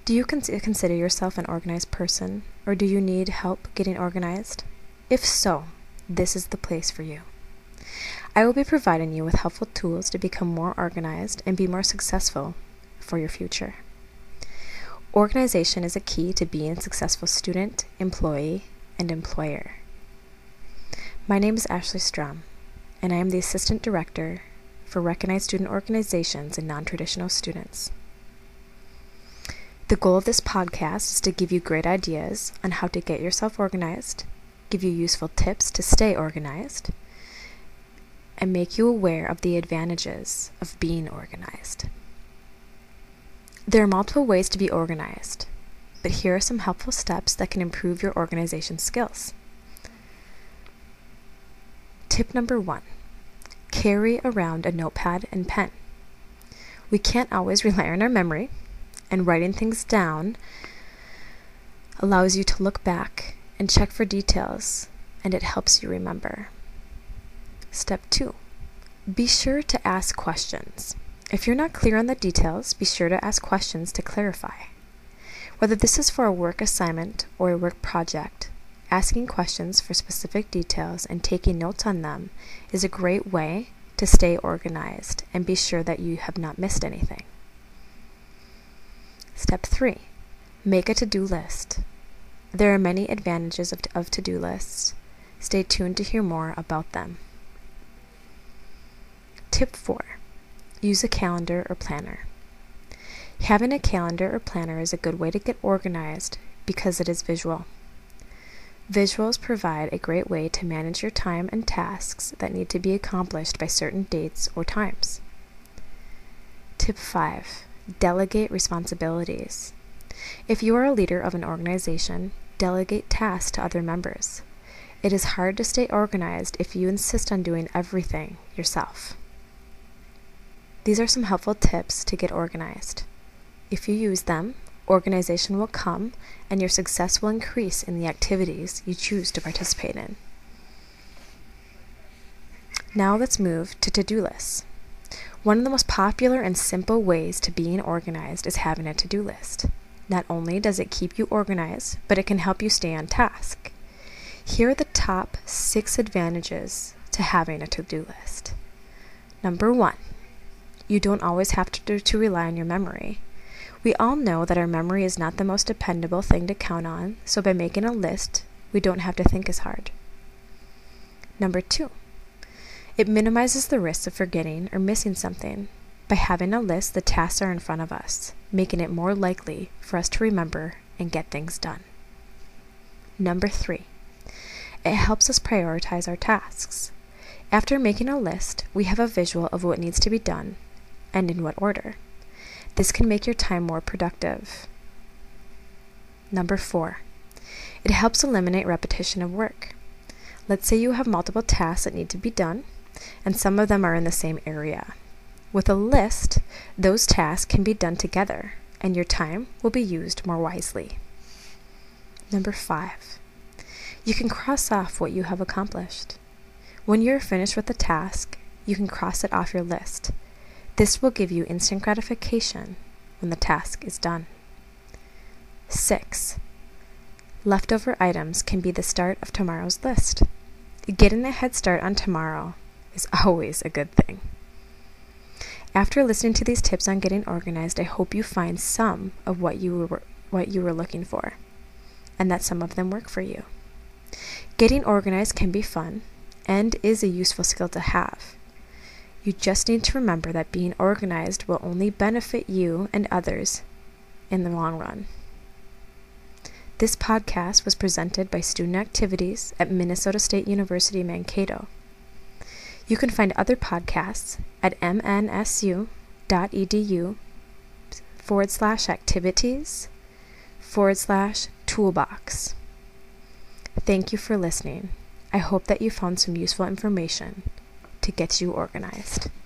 Do you consider yourself an organized person, or do you need help getting organized? If so, this is the place for you. I will be providing you with helpful tools to become more organized and be more successful for your future. Organization is a key to being a successful student, employee, and employer. My name is Ashley Strom, and I am the Assistant Director for Recognized Student Organizations and Non-Traditional Students. The goal of this podcast is to give you great ideas on how to get yourself organized, give you useful tips to stay organized, and make you aware of the advantages of being organized. There are multiple ways to be organized, but here are some helpful steps that can improve your organization skills. Tip number 1, carry around a notepad and pen. We can't always rely on our memory, and writing things down allows you to look back and check for details, and it helps you remember. Step 2, be sure to ask questions. If you're not clear on the details, be sure to ask questions to clarify. Whether this is for a work assignment or a work project, asking questions for specific details and taking notes on them is a great way to stay organized and be sure that you have not missed anything. Step 3, make a to-do list. There are many advantages of to-do lists. Stay tuned to hear more about them. Tip 4, use a calendar or planner. Having a calendar or planner is a good way to get organized because it is visual. Visuals provide a great way to manage your time and tasks that need to be accomplished by certain dates or times. Tip 5, delegate responsibilities. If you are a leader of an organization, delegate tasks to other members. It is hard to stay organized if you insist on doing everything yourself. These are some helpful tips to get organized. If you use them, organization will come and your success will increase in the activities you choose to participate in. Now let's move to to-do lists. One of the most popular and simple ways to being organized is having a to-do list. Not only does it keep you organized, but it can help you stay on task. Here are the top 6 advantages to having a to-do list. Number 1, you don't always have to rely on your memory. We all know that our memory is not the most dependable thing to count on, so by making a list, we don't have to think as hard. Number 2, it minimizes the risks of forgetting or missing something. By having a list, the tasks are in front of us, making it more likely for us to remember and get things done. Number 3, it helps us prioritize our tasks. After making a list, we have a visual of what needs to be done and in what order. This can make your time more productive. Number 4, it helps eliminate repetition of work. Let's say you have multiple tasks that need to be done, and some of them are in the same area. With a list, those tasks can be done together, and your time will be used more wisely. Number 5, you can cross off what you have accomplished. When you're finished with a task, you can cross it off your list. This will give you instant gratification when the task is done. 6, leftover items can be the start of tomorrow's list. Getting a head start on tomorrow is always a good thing. After listening to these tips on getting organized, I hope you find some of what you were looking for, and that some of them work for you. Getting organized can be fun and is a useful skill to have. You just need to remember that being organized will only benefit you and others in the long run. This podcast was presented by Student Activities at Minnesota State University, Mankato. You can find other podcasts at mnsu.edu/activities/toolbox. Thank you for listening. I hope that you found some useful information to get you organized.